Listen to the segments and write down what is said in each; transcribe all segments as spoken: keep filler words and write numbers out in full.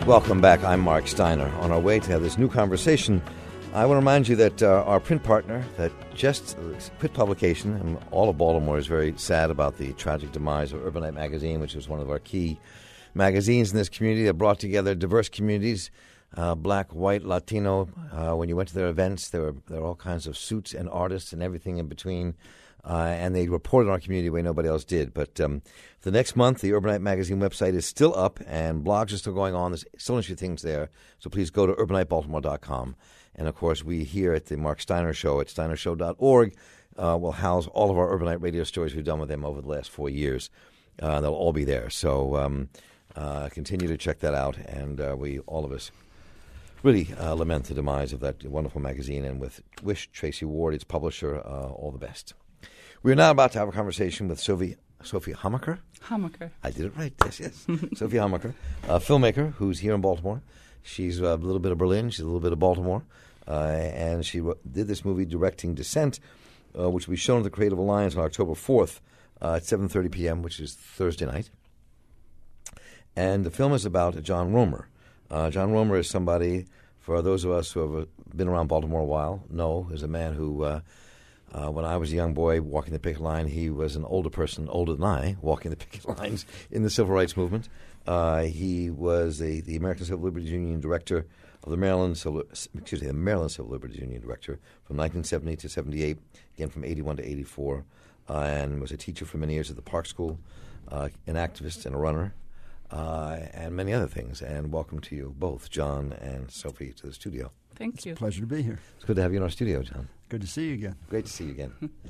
Welcome back. I'm Mark Steiner. On our way to have this new conversation, I want to remind you that uh, our print partner, that just quit publication, and all of Baltimore is very sad about the tragic demise of Urbanite Magazine, which was one of our key magazines in this community that brought together diverse communities, uh, black, white, Latino. Uh, when you went to their events, there were, there were all kinds of suits and artists and everything in between. Uh, and they reported on our community the way nobody else did. But um, for the next month, the Urbanite Magazine website is still up, and blogs are still going on. There's still interesting things there. So please go to urbanite baltimore dot com. And, of course, we here at the Mark Steiner Show at steiner show dot org uh, will house all of our Urbanite radio stories we've done with them over the last four years. Uh, they'll all be there. So um, uh, continue to check that out. And uh, we, all of us, really uh, lament the demise of that wonderful magazine, and with wish Tracy Ward, its publisher, uh, all the best. We're now about to have a conversation with Sophie, Sophie Hammaker. Hammaker. I did it right. Yes, yes. Sophie Hammaker, a filmmaker who's here in Baltimore. She's a little bit of Berlin. She's a little bit of Baltimore. Uh, and she wrote, did this movie, Directing Descent, uh, which will be shown at the Creative Alliance on October fourth uh, at seven thirty p.m., which is Thursday night. And the film is about John Romer. Uh, John Romer is somebody, for those of us who have been around Baltimore a while, know is a man who... Uh, Uh, when I was a young boy walking the picket line, he was an older person, older than I, walking the picket lines in the civil rights movement. Uh, he was a, the American Civil Liberties Union director of the Maryland Civil, excuse me, the Maryland Civil Liberties Union director from nineteen seventy to seventy-eight, again from eighty-one to eighty-four, uh, and was a teacher for many years at the Park School, uh, an activist and a runner, uh, and many other things. And welcome to you both, John and Sophie, to the studio. Thank it's you. It's a pleasure to be here. It's good to have you in our studio, John. Good to see you again. Great to see you again.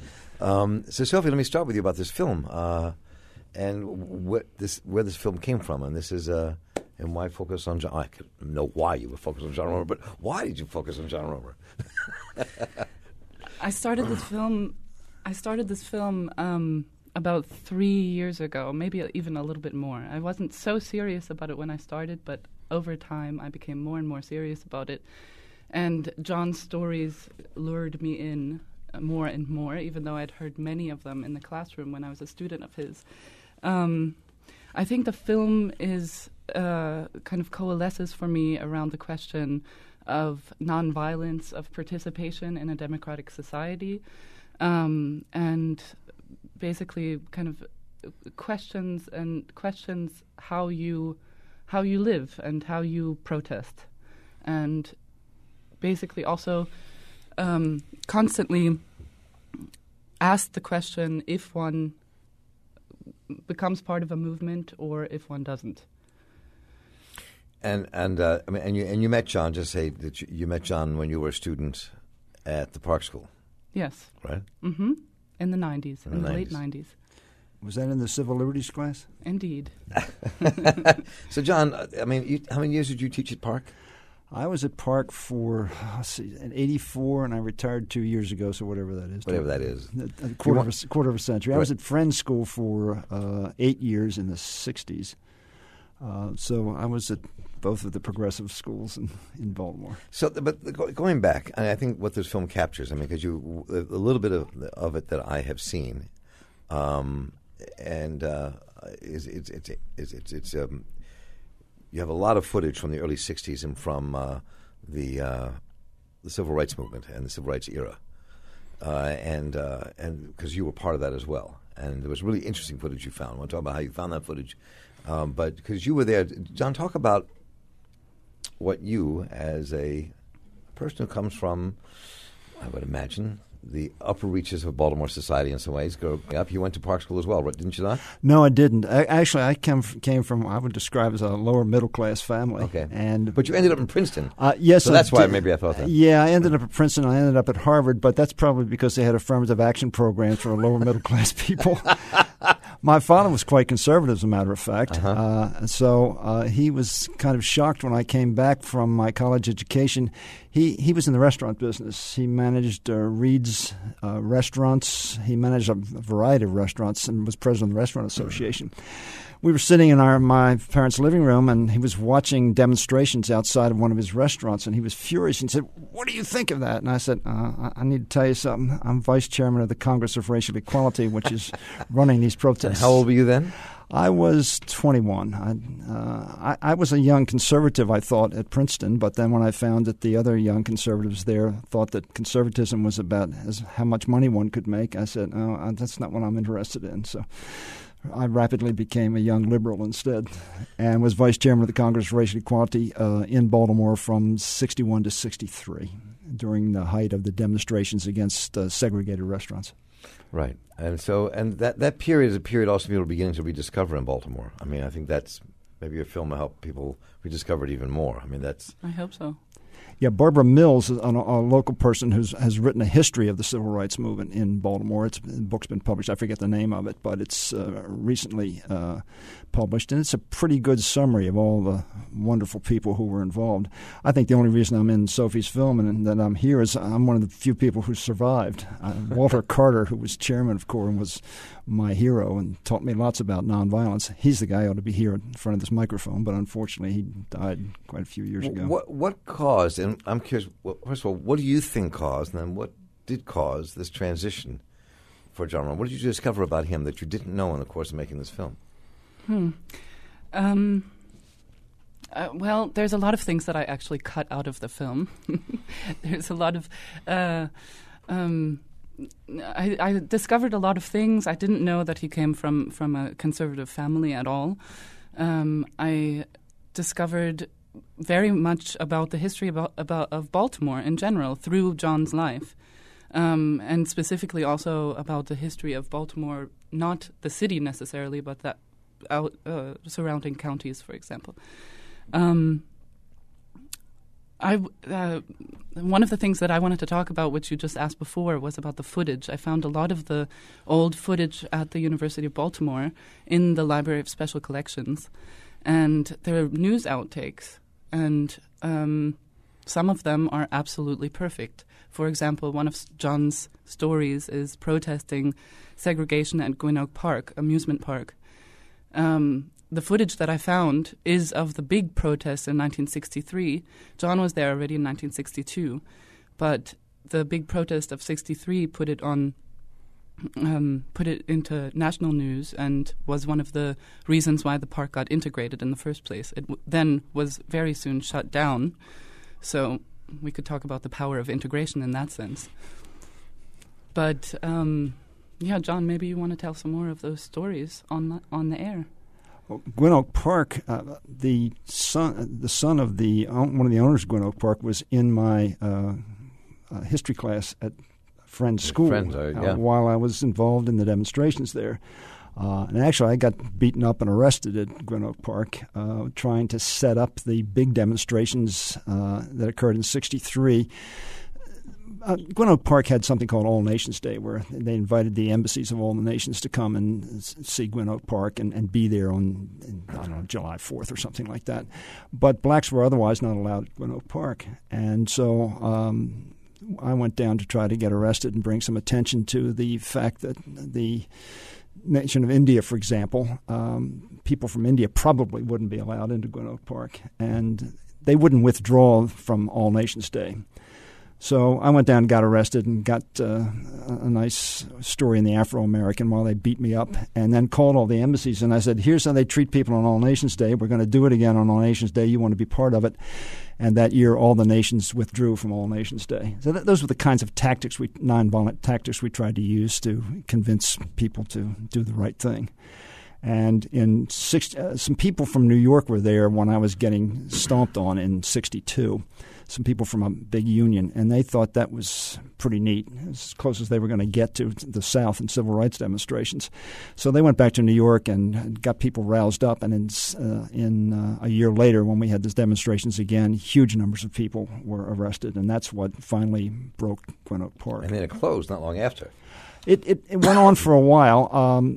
um, so, Sophie, let me start with you about this film uh, and what this, where this film came from. And this is uh, and why focus on John. I could know why you would focus on John Romer, but why did you focus on John Romer? I started this film. I started this film um, about three years ago, maybe even a little bit more. I wasn't so serious about it when I started, but over time I became more and more serious about it. And John's stories lured me in more and more, even though I'd heard many of them in the classroom when I was a student of his. Um, I think the film is uh, kind of coalesces for me around the question of nonviolence, of participation in a democratic society, um, and basically kind of questions and questions how you how you live and how you protest, and basically also um, constantly ask the question if one becomes part of a movement or if one doesn't. And and uh, I mean, and you and you met John. Just say that you, you met John when you were a student at the Park School. Yes. Right. Mm-hmm. In the nineties, in, in the, the nineties. late nineties. Was that in the civil liberties class? Indeed. So, John, I mean, you, how many years did you teach at Park? I was at Park for let's see, in eighty-four, and I retired two years ago. So whatever that is, whatever that is, a, a quarter, want, of a, quarter of a century. Right. I was at Friends School for uh, eight years in the sixties. Uh, so I was at both of the progressive schools in, in Baltimore. So, but going back, and I think what this film captures, I mean, because you a little bit of of it that I have seen, um, and uh, is it's it's it's it's, it's um, you have a lot of footage from the early sixties and from uh, the uh, the civil rights movement and the civil rights era, uh, and uh, and because you were part of that as well, and there was really interesting footage you found. I want to talk about how you found that footage. Um, but because you were there, John, talk about what you, as a person who comes from, I would imagine, the upper reaches of Baltimore society in some ways, growing up. You went to Park School as well, right? Didn't you not? No, I didn't. I, actually, I came from, came from, I would describe as a lower middle class family. Okay. And but you ended up in Princeton. Uh, yes. So that's I why did. maybe I thought that. Yeah, I ended up at Princeton. I ended up at Harvard, but that's probably because they had affirmative action programs for lower middle class people. My father was quite conservative, as a matter of fact. Uh-huh. Uh, so uh, he was kind of shocked when I came back from my college education. He he was in the restaurant business. He managed uh, Reed's uh, restaurants. He managed a variety of restaurants and was president of the Restaurant Association. We were sitting in our my parents' living room, and he was watching demonstrations outside of one of his restaurants, and he was furious. He said, "What do you think of that?" And I said, uh, "I need to tell you something. I'm vice chairman of the Congress of Racial Equality, which is running these protests." And how old were you then? I was twenty-one. I, uh, I, I was a young conservative, I thought, at Princeton, but then when I found that the other young conservatives there thought that conservatism was about as, how much money one could make, I said, oh, that's not what I'm interested in. So I rapidly became a young liberal instead and was vice chairman of the Congress for Racial Equality uh, in Baltimore from sixty-one to sixty-three during the height of the demonstrations against uh, segregated restaurants. Right. And so, and that, that period is a period also people are beginning to rediscover in Baltimore. I mean, I think that's, maybe your film will help people rediscover it even more. I mean, that's... I hope so. Yeah, Barbara Mills, a, a local person who has written a history of the civil rights movement in Baltimore. It's, the book's been published. I forget the name of it, but it's uh, recently uh, published, and it's a pretty good summary of all the wonderful people who were involved. I think the only reason I'm in Sophie's film and that I'm here is I'm one of the few people who survived. Uh, Walter Carter, who was chairman of C O R and was my hero and taught me lots about nonviolence. He's the guy who ought to be here in front of this microphone, but unfortunately he died quite a few years ago. What, what caused, and I'm curious, well, first of all, what do you think caused, and then what did cause this transition for John Ron? What did you discover about him that you didn't know in the course of making this film? Hmm. Um, uh, well, there's a lot of things that I actually cut out of the film. There's a lot of... Uh, um, I, I discovered a lot of things. I didn't know that he came from, from a conservative family at all. Um, I discovered very much about the history about, about of Baltimore in general through John's life, um, and specifically also about the history of Baltimore, not the city necessarily, but that out, uh, surrounding counties, for example. Um, I, uh, one of the things that I wanted to talk about, which you just asked before, was about the footage. I found a lot of the old footage at the University of Baltimore in the Library of Special Collections, and there are news outtakes, and um, some of them are absolutely perfect. For example, one of John's stories is protesting segregation at Gwynn Park, amusement park. Um, The footage that I found is of the big protests in nineteen sixty-three. John was there already in nineteen sixty-two, but the big protest of sixty-three put it on, um, put it into national news, and was one of the reasons why the park got integrated in the first place. It w- then was very soon shut down, so we could talk about the power of integration in that sense. But um, yeah, John, maybe you want to tell some more of those stories on the, on the air. Well, Gwynn Oak Park, uh, the son, the son of the one of the owners of Gwynn Oak Park was in my uh, uh, history class at Friends School Friends, uh, yeah. uh, while I was involved in the demonstrations there. Uh, and actually, I got beaten up and arrested at Gwynn Oak Park uh, trying to set up the big demonstrations uh, that occurred in sixty-three. Uh, Gwynn Oak Park had something called All Nations Day, where they invited the embassies of all the nations to come and see Gwynn Oak Park and, and be there on, I don't know, July fourth or something like that. But blacks were otherwise not allowed at Gwynn Oak Park. And so um, I went down to try to get arrested and bring some attention to the fact that the nation of India, for example, um, people from India probably wouldn't be allowed into Gwynn Oak Park, and they wouldn't withdraw from All Nations Day. So I went down and got arrested and got uh, a nice story in the Afro-American while they beat me up, and then called all the embassies. And I said, here's how they treat people on All Nations Day. We're going to do it again on All Nations Day. You want to be part of it. And that year, all the nations withdrew from All Nations Day. So th- those were the kinds of tactics, we nonviolent tactics we tried to use to convince people to do the right thing. And in six, uh, some people from New York were there when I was getting stomped on in sixty-two. Some people from a big union, and they thought that was pretty neat, as close as they were going to get to the South in civil rights demonstrations. So they went back to New York and got people roused up, and in, uh, in uh, a year later, when we had these demonstrations again, huge numbers of people were arrested, and that's what finally broke Gwynn Oak Park. And then it closed not long after. It, it, it went on for a while. Um,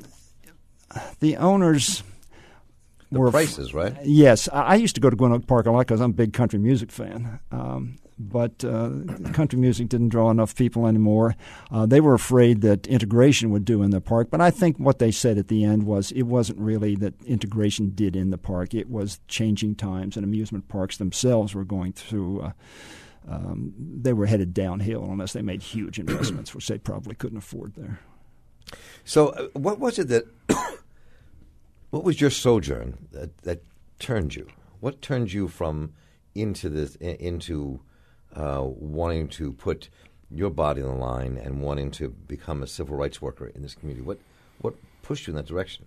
the owners... The were prices, right? Yes. I, I used to go to Gwynn Oak Park a lot because I'm a big country music fan. Um, but uh, country music didn't draw enough people anymore. Uh, they were afraid that integration would do in the park. But I think what they said at the end was it wasn't really that integration did in the park. It was changing times, and amusement parks themselves were going through uh, um, they were headed downhill unless they made huge investments, which they probably couldn't afford there. So uh, what was it that What was your sojourn that, that turned you? What turned you from into this into uh, wanting to put your body on the line and wanting to become a civil rights worker in this community? What what pushed you in that direction?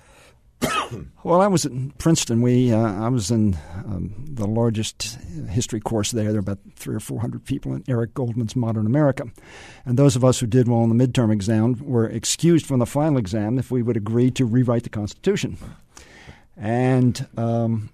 Well, I was at Princeton. We uh, I was in um, the largest history course there. There were about three or four hundred people in Eric Goldman's Modern America, and those of us who did well in the midterm exam were excused from the final exam if we would agree to rewrite the Constitution. And um,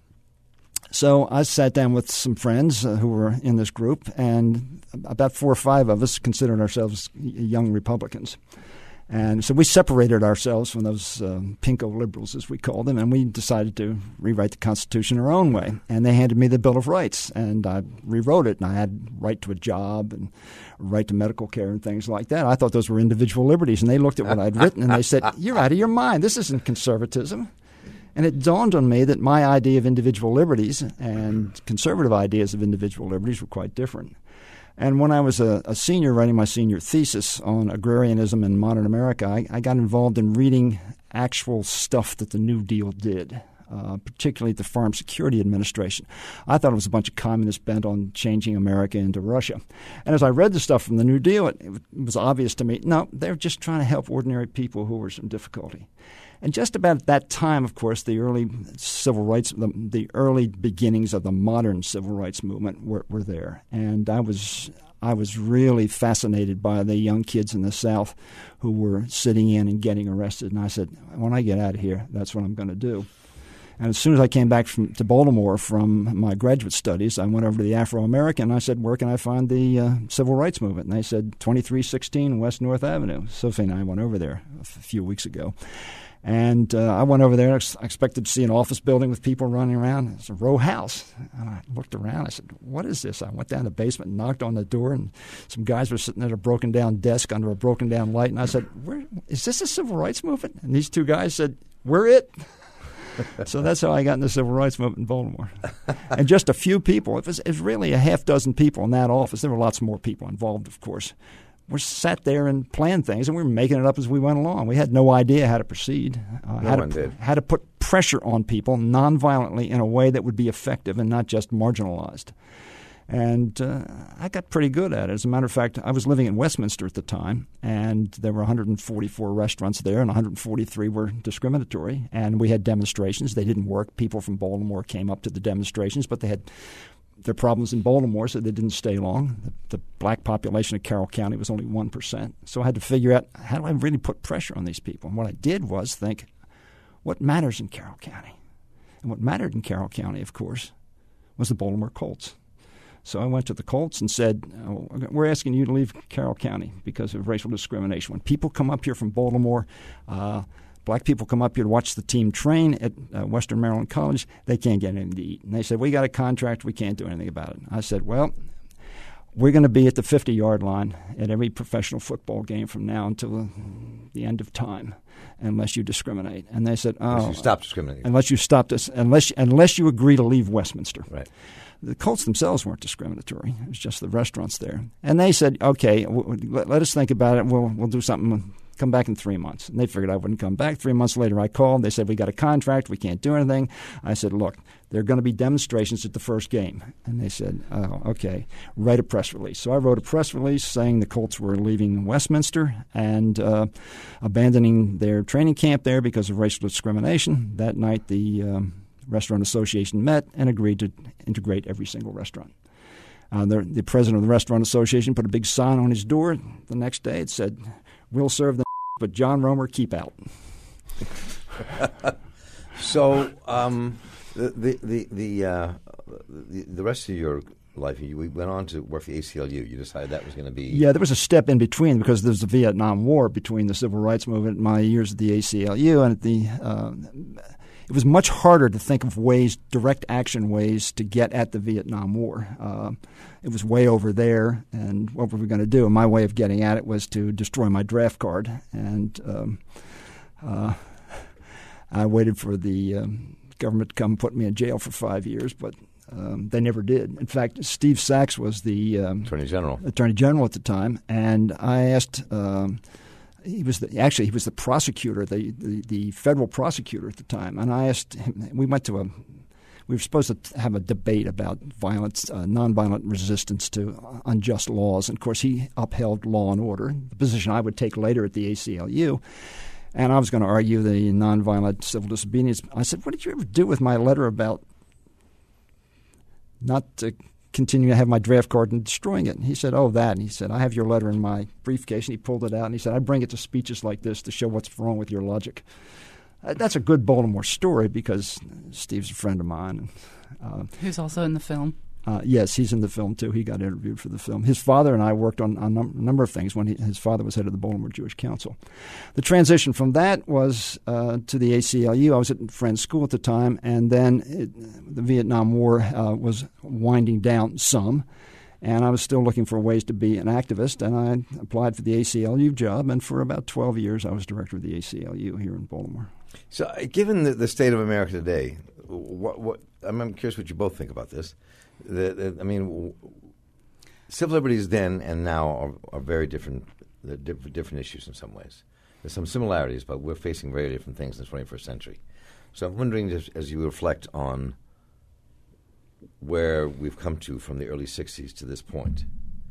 so I sat down with some friends uh, who were in this group, and about four or five of us considered ourselves young Republicans. And so we separated ourselves from those um, pinko liberals, as we called them, and we decided to rewrite the Constitution our own way. And they handed me the Bill of Rights, and I rewrote it, and I had right to a job and right to medical care and things like that. I thought those were individual liberties, and they looked at what I'd written, and they said, "You're out of your mind. This isn't conservatism." And it dawned on me that my idea of individual liberties and conservative ideas of individual liberties were quite different. And when I was a, a senior writing my senior thesis on agrarianism in modern America, I, I got involved in reading actual stuff that the New Deal did, uh, particularly the Farm Security Administration. I thought it was a bunch of communists bent on changing America into Russia. And as I read the stuff from the New Deal, it, it was obvious to me, no, they're just trying to help ordinary people who were in difficulty. And just about at that time, of course, the early civil rights, the, the early beginnings of the modern civil rights movement were, were there. And I was I was really fascinated by the young kids in the South who were sitting in and getting arrested. And I said, when I get out of here, that's what I'm going to do. And as soon as I came back from, to Baltimore from my graduate studies, I went over to the Afro-American, and I said, where can I find the uh, civil rights movement? And they said, twenty-three sixteen West North Avenue. Sophie and I went over there a few weeks ago. And uh, I went over there. I expected to see an office building with people running around. It's a row house. And I looked around. I said, what is this? I went down the basement and knocked on the door, and some guys were sitting at a broken-down desk under a broken-down light. And I said, Where, is this a civil rights movement? And these two guys said, we're it. So that's how I got in the civil rights movement in Baltimore. And just a few people. It was, it was really a half dozen people in that office. There were lots more people involved, of course. We sat there and planned things, and we were making it up as we went along. We had no idea how to proceed, uh, no how, one to, did. how to put pressure on people nonviolently in a way that would be effective and not just marginalized. And uh, I got pretty good at it. As a matter of fact, I was living in Westminster at the time, and there were one hundred forty-four restaurants there, and one hundred forty-three were discriminatory. And we had demonstrations. They didn't work. People from Baltimore came up to the demonstrations, but they had their problems in Baltimore, so they didn't stay long. The, the black population of Carroll County was only one percent. So I had to figure out, how do I really put pressure on these people? And what I did was think, what matters in Carroll County? And what mattered in Carroll County, of course, was the Baltimore Colts. So I went to the Colts and said, oh, we're asking you to leave Carroll County because of racial discrimination. When people come up here from Baltimore, uh, black people come up here to watch the team train at uh, Western Maryland College, they can't get anything to eat. And they said, we got a contract, we can't do anything about it. I said, well, we're going to be at the fifty-yard line at every professional football game from now until the end of time, unless you discriminate. And they said, oh. Unless you stop discriminating. Unless you stop this, unless, unless you agree to leave Westminster. Right. The Colts themselves weren't discriminatory. It was just the restaurants there. And they said, okay, w- let, let us think about it. We'll, we'll do something. Come back in three months. And they figured I wouldn't come back. Three months later, I called. They said, we got a contract. We can't do anything. I said, look, there are going to be demonstrations at the first game. And they said, oh, okay, write a press release. So I wrote a press release saying the Colts were leaving Westminster and uh, abandoning their training camp there because of racial discrimination. That night, the um, Restaurant Association met and agreed to integrate every single restaurant. Uh, the, the president of the Restaurant Association put a big sign on his door. The next day it said, we'll serve the but John Romer, keep out. So um, the the the the, uh, the the rest of your life, you we went on to work for the A C L U. You decided that was going to be yeah. There was a step in between because there was the Vietnam War between the civil rights movement and my years at the A C L U, and at the uh, it was much harder to think of ways, direct action ways, to get at the Vietnam War. Uh, it was way over there, and what were we going to do? And my way of getting at it was to destroy my draft card. And um, uh, I waited for the um, government to come put me in jail for five years, but um, they never did. In fact, Steve Sachs was the um, Attorney General. Attorney General at the time, and I asked um, he was the, actually he was the prosecutor, the, the the federal prosecutor at the time. And I asked him. We went to a. We were supposed to have a debate about violence, uh, nonviolent resistance to unjust laws. And, of course, he upheld law and order, the position I would take later at the A C L U. And I was going to argue the nonviolent civil disobedience. I said, what did you ever do with my letter about not to continue to have my draft card and destroying it? And he said, oh, that. And he said, I have your letter in my briefcase. And he pulled it out, and he said, I bring it to speeches like this to show what's wrong with your logic. That's a good Baltimore story because Steve's a friend of mine. Uh, Who's also in the film. Uh, yes, he's in the film, too. He got interviewed for the film. His father and I worked on, on a number of things when he, his father was head of the Baltimore Jewish Council. The transition from that was uh, to the A C L U. I was at Friends School at the time, and then it, the Vietnam War uh, was winding down some. And I was still looking for ways to be an activist, and I applied for the A C L U job, and for about twelve years I was director of the A C L U here in Baltimore. So uh, given the, the state of America today, what, what, I'm, I'm curious what you both think about this. The, the, I mean, w- civil liberties then and now are, are very different, they're diff- different issues in some ways. There's some similarities, but we're facing very different things in the twenty-first century. So I'm wondering, just, as you reflect on where we've come to from the early sixties to this point.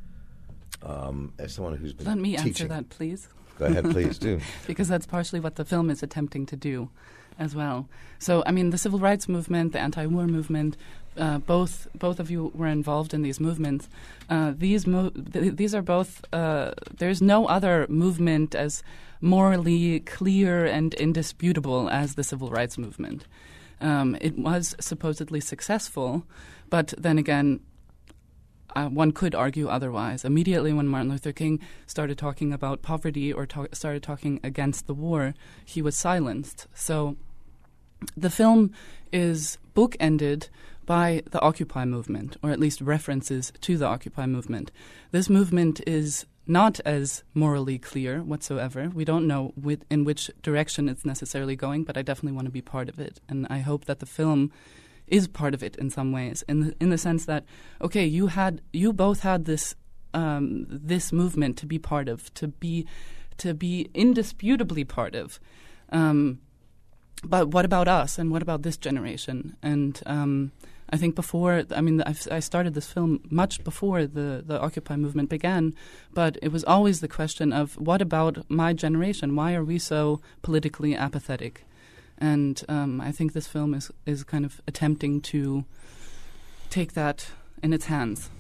Um, as someone who's been Let me teaching. answer that, please. Go ahead, please do. Because that's partially what the film is attempting to do as well. So, I mean, the civil rights movement, the anti-war movement, uh, both both of you were involved in these movements. Uh, these mo- th- these are both, uh, there's no other movement as morally clear and indisputable as the civil rights movement. Um, it was supposedly successful, but then again, uh, one could argue otherwise. Immediately when Martin Luther King started talking about poverty or ta- started talking against the war, he was silenced. So the film is bookended by the Occupy movement, or at least references to the Occupy movement. This movement is not as morally clear whatsoever. We don't know with, in which direction it's necessarily going, but I definitely want to be part of it. And I hope that the film is part of it in some ways, in the, in the sense that, okay, you had you both had this um, this movement to be part of, to be to be indisputably part of. Um, but what about us, and what about this generation? And um, I think before, I mean, I've, I started this film much before the, the Occupy movement began, but it was always the question of, what about my generation? Why are we so politically apathetic? And um, I think this film is, is kind of attempting to take that in its hands.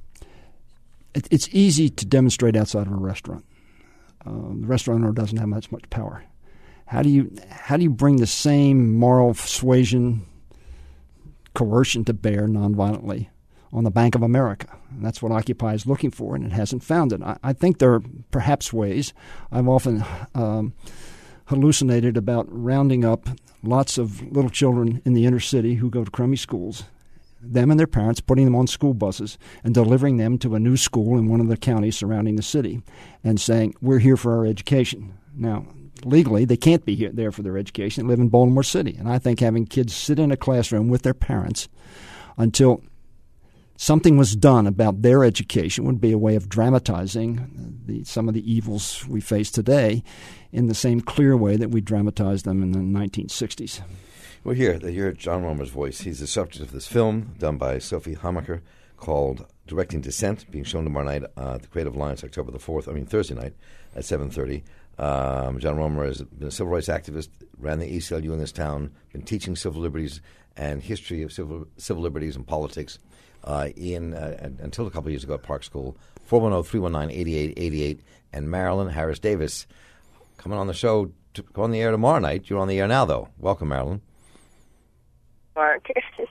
It, it's easy to demonstrate outside of a restaurant. Um, the restaurant owner doesn't have much much power. How do you how do you bring the same moral persuasion, coercion to bear nonviolently on the Bank of America? And that's what Occupy is looking for, and it hasn't found it. I, I think there are perhaps ways. I've often um, hallucinated about rounding up lots of little children in the inner city who go to crummy schools, them and their parents, putting them on school buses and delivering them to a new school in one of the counties surrounding the city and saying, we're here for our education. Now, legally, they can't be here, there for their education. They live in Baltimore City. And I think having kids sit in a classroom with their parents until something was done about their education would be a way of dramatizing the, some of the evils we face today in the same clear way that we dramatized them in the nineteen sixties. Well, here, they hear John Romer's voice. He's the subject of this film done by Sophie Hamacher called Directing Dissent, being shown tomorrow night uh, at the Creative Alliance, October the fourth, I mean Thursday night at seven thirty. Um, John Romer has been a civil rights activist, ran the A C L U in this town, been teaching civil liberties and history of civil civil liberties and politics uh, in uh, until a couple of years ago at Park School. four one zero, three one nine, eight eight eight eight. And Marilyn Harris Davis coming on the show to go on the air tomorrow night. You're on the air now, though. Welcome, Marilyn. Mark.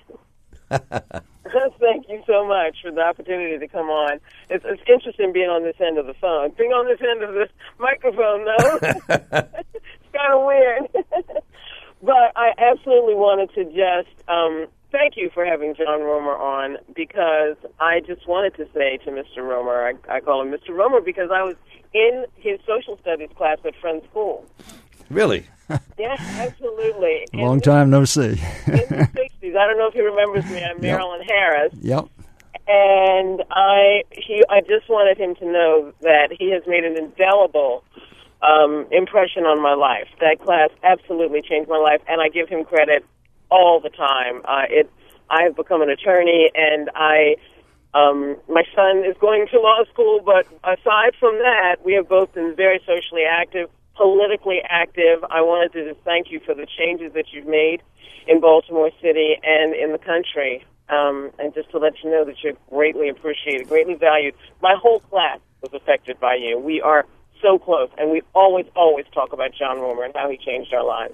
Thank you so much for the opportunity to come on. It's, it's interesting being on this end of the phone. Being on this end of the microphone, though, it's kind of weird. But I absolutely wanted to just um, thank you for having John Romer on, because I just wanted to say to Mister Romer, I, I call him Mister Romer because I was in his social studies class at Friends School. Really? Yeah, absolutely. Long in time no see. in the sixties. I don't know if he remembers me. I'm Marilyn Yep. Harris. Yep. And I he, I just wanted him to know that he has made an indelible um, impression on my life. That class absolutely changed my life, and I give him credit all the time. Uh, it, I've become an attorney, and I, um, my son is going to law school, but aside from that, we have both been very socially active, politically active. I wanted to just thank you for the changes that you've made in Baltimore City and in the country, um, and just to let you know that you're greatly appreciated, greatly valued. My whole class was affected by you. We are so close, and we always, always talk about John Romer and how he changed our lives.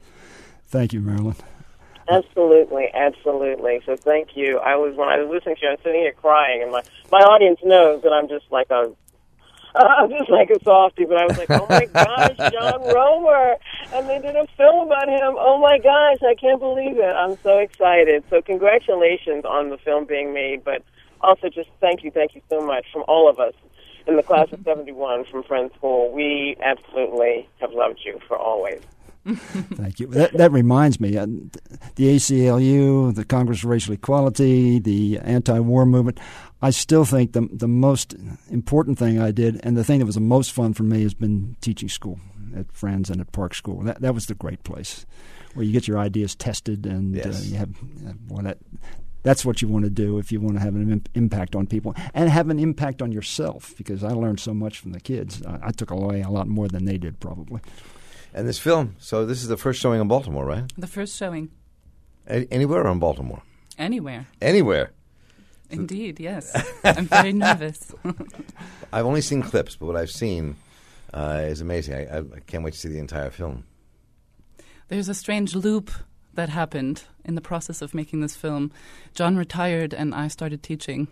Thank you, Marilyn. Absolutely, absolutely. So thank you. I was when I was listening to you, I was sitting here crying, and my my audience knows that I'm just like a I'm just like a softie. But I was like, oh my gosh, John Romer, and they did a film about him. Oh my gosh, I can't believe it. I'm so excited. So congratulations on the film being made, but also just thank you, thank you so much from all of us in the class of seventy-one from Friends School. We absolutely have loved you for always. Thank you. That, that reminds me, uh, the A C L U, the Congress of Racial Equality, the anti-war movement, I still think the the most important thing I did, and the thing that was the most fun for me, has been teaching school at Friends and at Park School. That that was the great place where you get your ideas tested, and yes. uh, you have uh, well, that. That's what you want to do if you want to have an imp- impact on people and have an impact on yourself, because I learned so much from the kids. I, I took away a lot more than they did, probably. And this film, so this is the first showing in Baltimore, right? The first showing. A- anywhere in Baltimore? Anywhere. Anywhere. Indeed, yes. I'm very nervous. I've only seen clips, but what I've seen uh, is amazing. I, I can't wait to see the entire film. There's a strange loop that happened in the process of making this film. John retired, and I started teaching.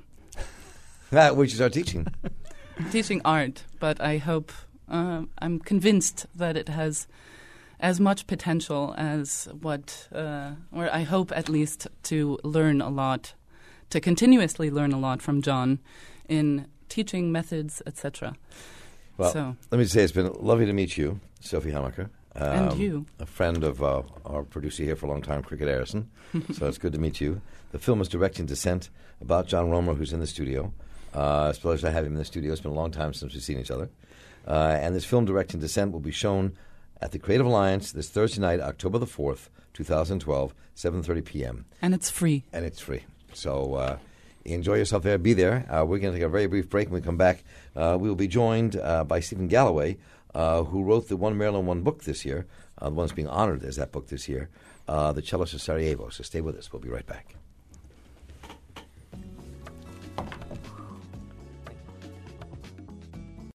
That which is our teaching. Teaching art, but I hope, uh, I'm convinced that it has as much potential as what, uh, or I hope at least to learn a lot, to continuously learn a lot from John in teaching methods, et cetera. Well, so. Let me say it's been lovely to meet you, Sophie Hammaker. Um, And you. A friend of uh, our producer here for a long time, Cricket Harrison. So it's good to meet you. The film is Direct in Descent, about John Romer, who's in the studio. Uh, it's a pleasure to have him in the studio. It's been a long time since we've seen each other. Uh, and this film, Direct in Descent, will be shown at the Creative Alliance this Thursday night, October the fourth, twenty twelve, seven thirty p.m. And it's free. And it's free. So uh, enjoy yourself there. Be there. Uh, we're going to take a very brief break. When we come back, uh, we will be joined uh, by Stephen Galloway, Uh, who wrote the One Maryland One book this year, uh, the one that's being honored as that book this year, uh, The Cellist of Sarajevo. So stay with us. We'll be right back.